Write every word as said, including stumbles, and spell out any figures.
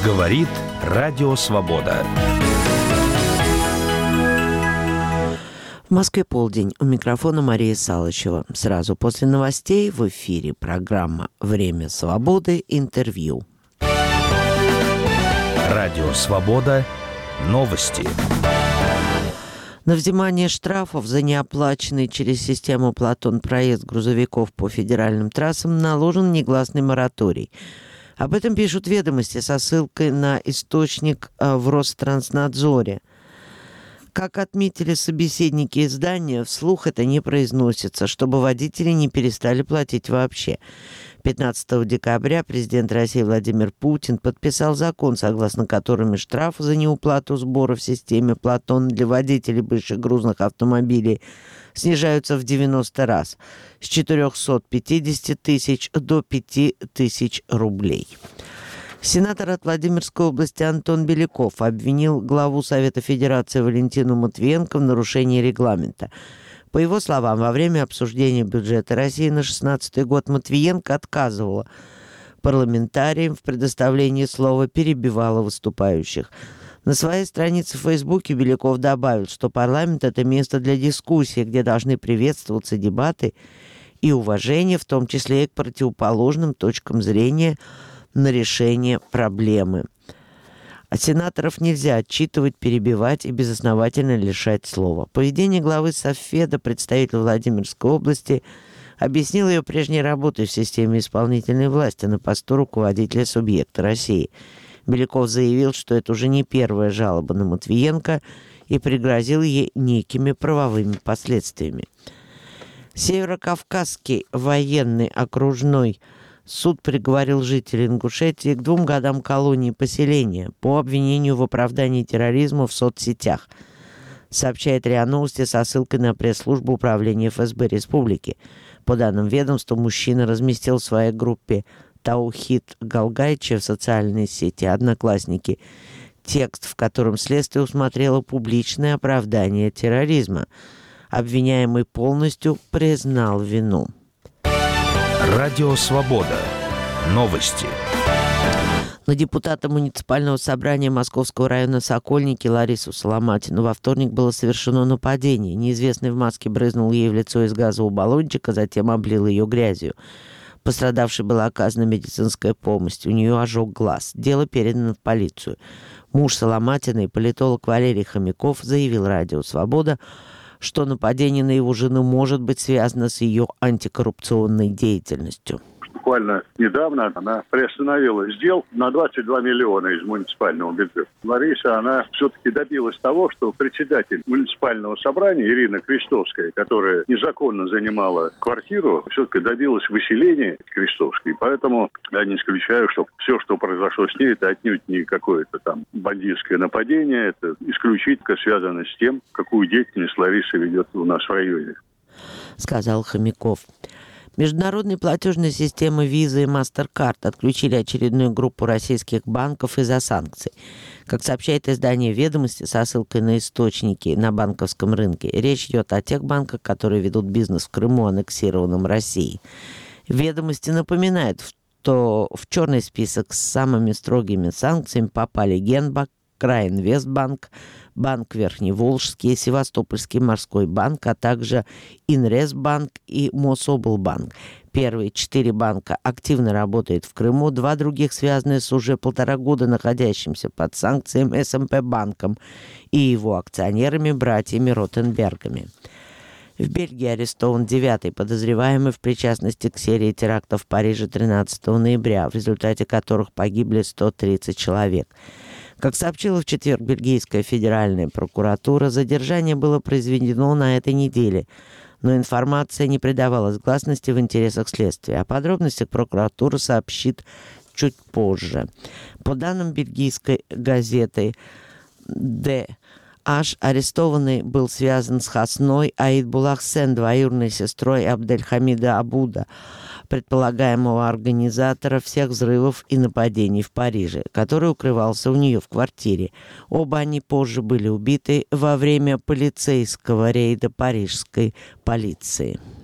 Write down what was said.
Говорит Радио Свобода. В Москве полдень. У микрофона Мария Салычева. Сразу после новостей в эфире программа «Время свободы. Интервью». Радио Свобода. Новости. На взимание штрафов за неоплаченный через систему «Платон» проезд грузовиков по федеральным трассам наложен негласный мораторий. Об этом пишут «Ведомости» со ссылкой на источник в Ространснадзоре. Как отметили собеседники издания, вслух это не произносится, чтобы водители не перестали платить вообще. пятнадцатого декабря президент России Владимир Путин подписал закон, согласно которому штрафы за неуплату сбора в системе «Платон» для водителей большегрузных автомобилей снижаются в девяносто раз, с четырехсот пятидесяти тысяч до пяти тысяч рублей. Сенатор от Владимирской области Антон Беляков обвинил главу Совета Федерации Валентину Матвиенко в нарушении регламента. По его словам, во время обсуждения бюджета России на шестнадцатый год Матвиенко отказывала парламентариям в предоставлении слова, перебивала выступающих. На своей странице в Фейсбуке Беляков добавил, что парламент – это место для дискуссии, где должны приветствоваться дебаты и уважение, в том числе и к противоположным точкам зрения на решение проблемы. От сенаторов нельзя отчитывать, перебивать и безосновательно лишать слова. Поведение главы Совфеда, представителя Владимирской области, объяснил ее прежней работой в системе исполнительной власти на посту руководителя субъекта России. Беляков заявил, что это уже не первая жалоба на Матвиенко и пригрозил ей некими правовыми последствиями. Северокавказский военный окружной суд приговорил жителей Ингушетии к двум годам колонии поселения по обвинению в оправдании терроризма в соцсетях, сообщает РИА Новости со ссылкой на пресс-службу Управления эф эс бэ Республики. По данным ведомства, мужчина разместил в своей группе Таухид Галгайчи в социальной сети «Одноклассники» текст, в котором следствие усмотрело публичное оправдание терроризма. Обвиняемый полностью признал вину. Радио Свобода. Новости. На депутата муниципального собрания Московского района Сокольники Ларису Соломатину во вторник было совершено нападение. Неизвестный в маске брызнул ей в лицо из газового баллончика, затем облил ее грязью. Пострадавшей была оказана медицинская помощь. У нее ожог глаз. Дело передано в полицию. Муж Соломатиной, политолог Валерий Хомяков, заявил Радио Свобода, что нападение на его жену может быть связано с ее антикоррупционной деятельностью. Буквально недавно она приостановила сделку на двадцать два миллиона из муниципального бюджета. Лариса, она все-таки добилась того, что председатель муниципального собрания Ирина Крестовская, которая незаконно занимала квартиру, все-таки добилась выселения Крестовской. Поэтому я не исключаю, что все, что произошло с ней, это отнюдь не какое-то там бандитское нападение, это исключительно связано с тем, какую деятельность Лариса ведет у нас в районе. Сказал Хомяков. Международные платежные системы Visa и MasterCard отключили очередную группу российских банков из-за санкций. Как сообщает издание «Ведомости» со ссылкой на источники на банковском рынке, речь идет о тех банках, которые ведут бизнес в Крыму, аннексированном Россией. «Ведомости» напоминают, что в черный список с самыми строгими санкциями попали Генбанк, Краинвестбанк, Банк Верхневолжский, Севастопольский морской банк, а также Инресбанк и Мособлбанк. Первые четыре банка активно работают в Крыму, два других связаны с уже полтора года находящимся под санкциями эс эм пэ банком и его акционерами, братьями Ротенбергами. В Бельгии арестован девятый подозреваемый в причастности к серии терактов в Париже тринадцатого ноября, в результате которых погибли сто тридцать человек. Как сообщила в четверг бельгийская федеральная прокуратура, задержание было произведено на этой неделе, но информация не придавалась гласности в интересах следствия. О подробностях прокуратура сообщит чуть позже. По данным бельгийской газеты «Де Аш», арестованный был связан с Хасной Аидбулах Сен, двоюродной сестрой Абдельхамида Абуда, предполагаемого организатора всех взрывов и нападений в Париже, который укрывался у нее в квартире. Оба они позже были убиты во время полицейского рейда парижской полиции.